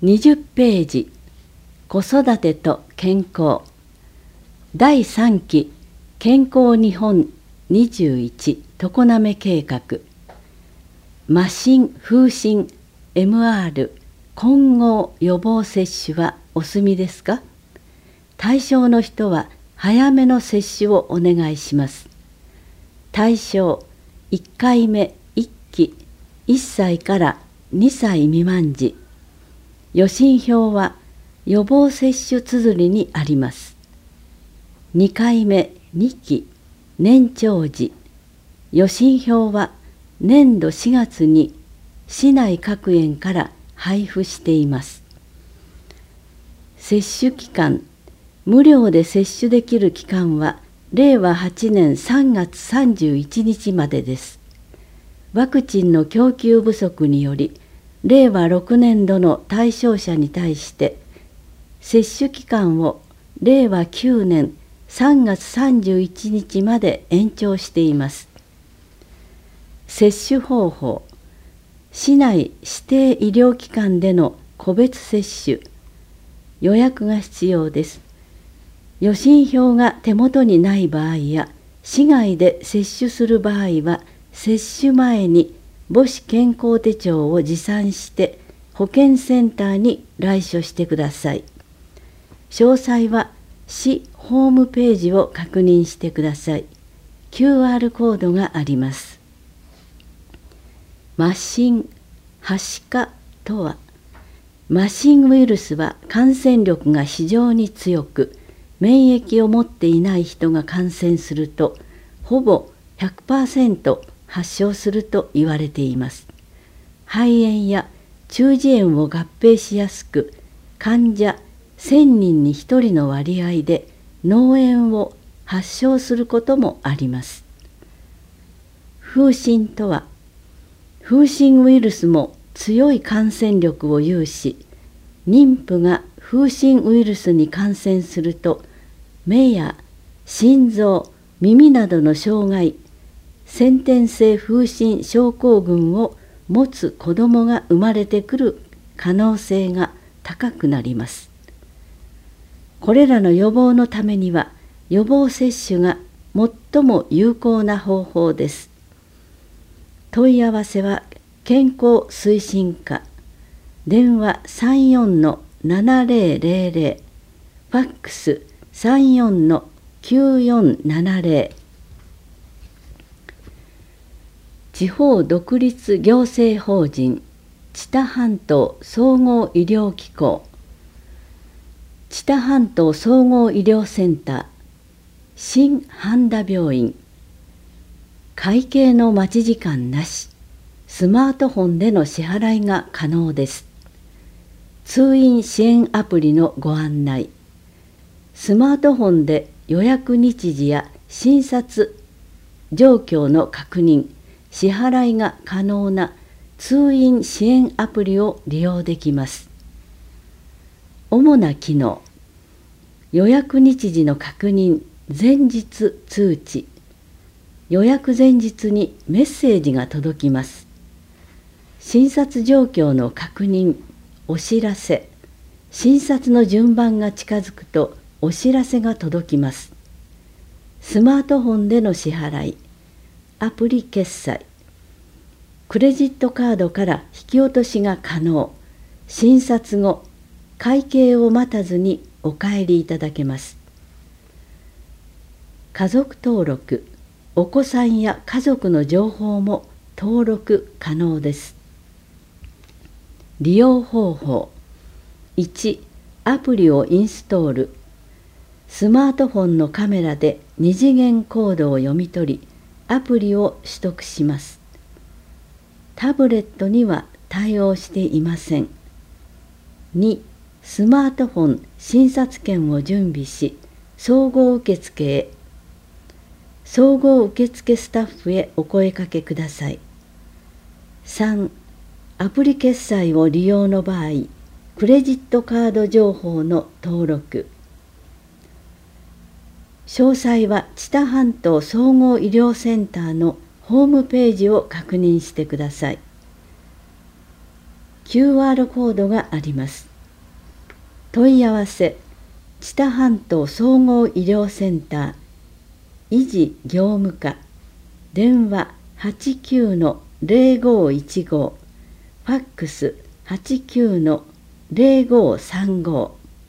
20ページ、子育てと健康。第3期健康日本21常滑計画。麻疹、風疹、MR、混合予防接種はお済みですか？対象の人は早めの接種をお願いします。対象、1回目1期1歳から2歳未満児。予診票は予防接種綴りにあります。2回目2期年長児。予診票は年度4月に市内各園から配布しています。接種期間、無料で接種できる期間は令和8年3月31日までです。ワクチンの供給不足により、令和6年度の対象者に対して接種期間を令和9年3月31日まで延長しています。接種方法、市内指定医療機関での個別接種、予約が必要です。予診票が手元にない場合や市外で接種する場合は、接種前に母子健康手帳を持参して保健センターに来所してください。詳細は市ホームページを確認してください。QR コードがあります。麻疹、はしかとは、麻疹ウイルスは感染力が非常に強く、免疫を持っていない人が感染すると、ほぼ 100% 発症すると言われています。肺炎や中耳炎を合併しやすく、患者1000人に1人の割合で脳炎を発症することもあります。風疹とは、風疹ウイルスも強い感染力を有し、妊婦が風疹ウイルスに感染すると、目や心臓、耳などの障害、先天性風疹症候群を持つ子どもが生まれてくる可能性が高くなります。これらの予防のためには、予防接種が最も有効な方法です。問い合わせは健康推進課、電話34-7000、ファックス34-9470。地方独立行政法人知多半島総合医療機構、知多半島総合医療センター、新半田病院。会計の待ち時間なし、スマートフォンでの支払いが可能です。通院支援アプリのご案内。スマートフォンで予約日時や診察状況の確認、支払いが可能な通院支援アプリを利用できます。主な機能、予約日時の確認、前日通知。予約前日にメッセージが届きます。診察状況の確認、お知らせ。診察の順番が近づくとお知らせが届きます。スマートフォンでの支払い、アプリ決済。クレジットカードから引き落としが可能。診察後、会計を待たずにお帰りいただけます。家族登録、お子さんや家族の情報も登録可能です。利用方法。1、アプリをインストール。スマートフォンのカメラで二次元コードを読み取り、アプリを取得します。タブレットには対応していません。2、スマートフォン診察券を準備し、総合受付へ。総合受付スタッフへお声かけください。3、アプリ決済を利用の場合、クレジットカード情報の登録。詳細は知多半島総合医療センターのホームページを確認してください。QR コードがあります。 問い合わせ知多半島総合医療センター維持業務課、電話89-0515、ファックス89-0535。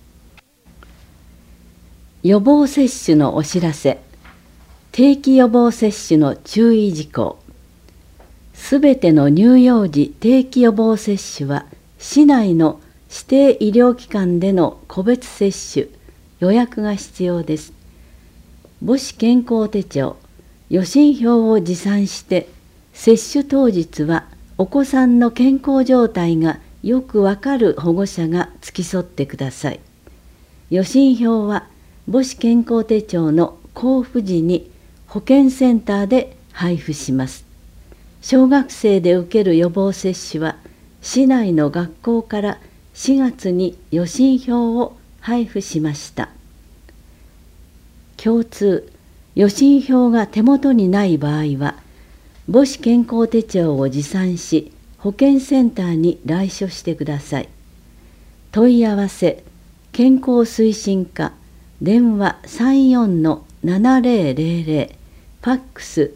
予防接種のお知らせ。定期予防接種の注意事項。すべての乳幼児定期予防接種は市内の指定医療機関での個別接種、予約が必要です。母子健康手帳、予診票を持参して、接種当日はお子さんの健康状態がよくわかる保護者が付き添ってください。予診票は母子健康手帳の交付時に保健センターで配布します。小学生で受ける予防接種は市内の学校から4月に予診票を配布しました。共通、予診票が手元にない場合は、母子健康手帳を持参し、保健センターに来所してください。問い合わせ、健康推進課、電話34-7000、ファックス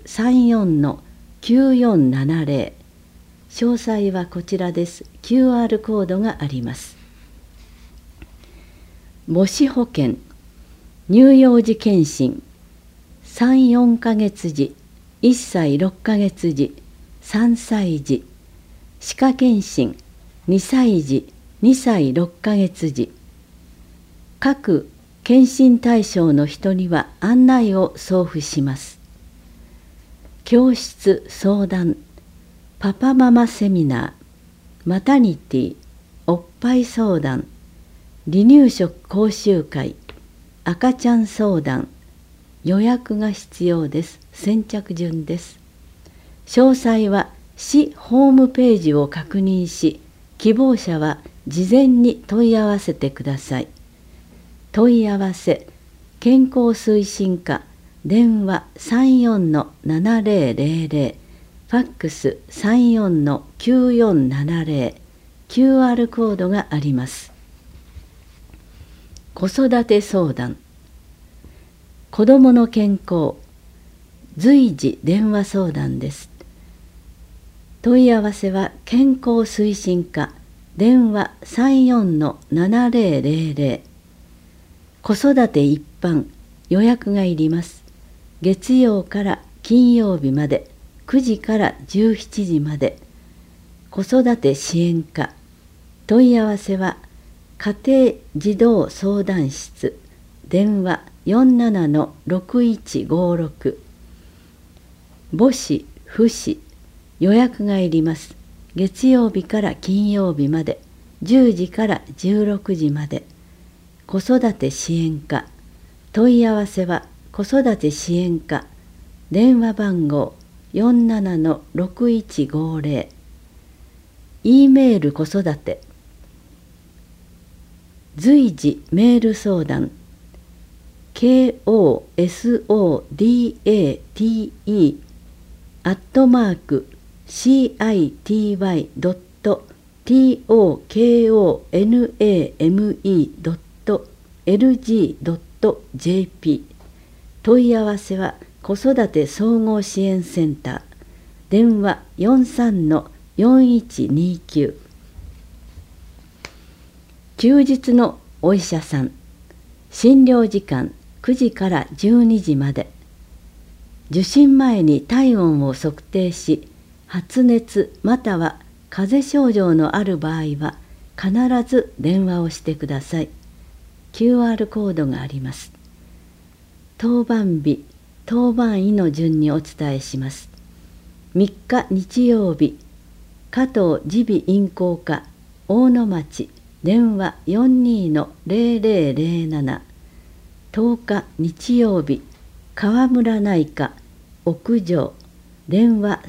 34-9470。詳細はこちらです。QR コードがあります。母子保健、乳幼児健診、3、4ヶ月時、1歳6ヶ月時、3歳児、歯科健診、2歳児、2歳6ヶ月時。各健診対象の人には案内を送付します。教室相談、パパママセミナー、マタニティ、おっぱい相談、離乳食講習会、赤ちゃん相談、予約が必要です。先着順です。詳細は市ホームページを確認し、希望者は事前に問い合わせてください。問い合わせ、健康推進課、電話34-7000、ファックス34-9470、QR コードがあります。子育て相談、子どもの健康、随時電話相談です。問い合わせは健康推進課、電話34-7000、子育て一般、予約がいります。月曜から金曜日まで、9時から17時まで。子育て支援課、問い合わせは家庭児童相談室、電話47-6156。母子、父子、予約がいります。月曜日から金曜日まで、10時から16時まで。子育て支援課、問い合わせは子育て支援課、電話番号47-6150。E メール子育て、随時メール相談、city@citokoname.lg.jp。 問い合わせは子育て総合支援センター、電話43-4129。休日のお医者さん、診療時間9時から12時まで。受診前に体温を測定し、発熱または風邪症状のある場合は必ず電話をしてください。QR コードがあります。当番日、当番医の順にお伝えします。3日日曜日、加藤耳鼻咽喉科、大野町、電話42-0007。10日日曜日、川村内科、屋上、電話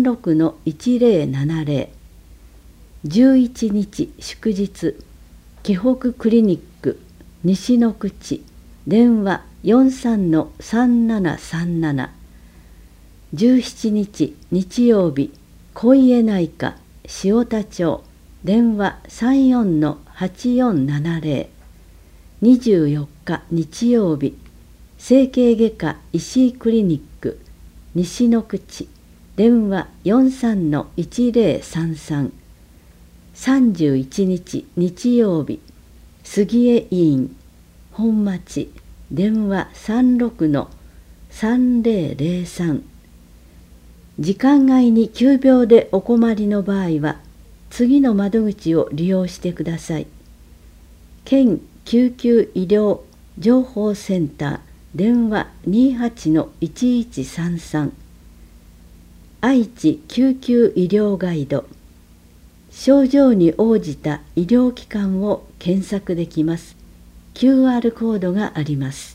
36-1070。11日祝日、紀北クリニック、西の口、電話43-3737。17日日曜日、小家内科、塩田町、電話34-8470。 24日日曜日、整形外科石井クリニック西の口、電話 43-1033。31日日曜日、杉江医院本町、電話 36-3003。時間外に急病でお困りの場合は、次の窓口を利用してください。県救急医療情報センター、電話 28-1133。愛知救急医療ガイド。症状に応じた医療機関を検索できます。QR コードがあります。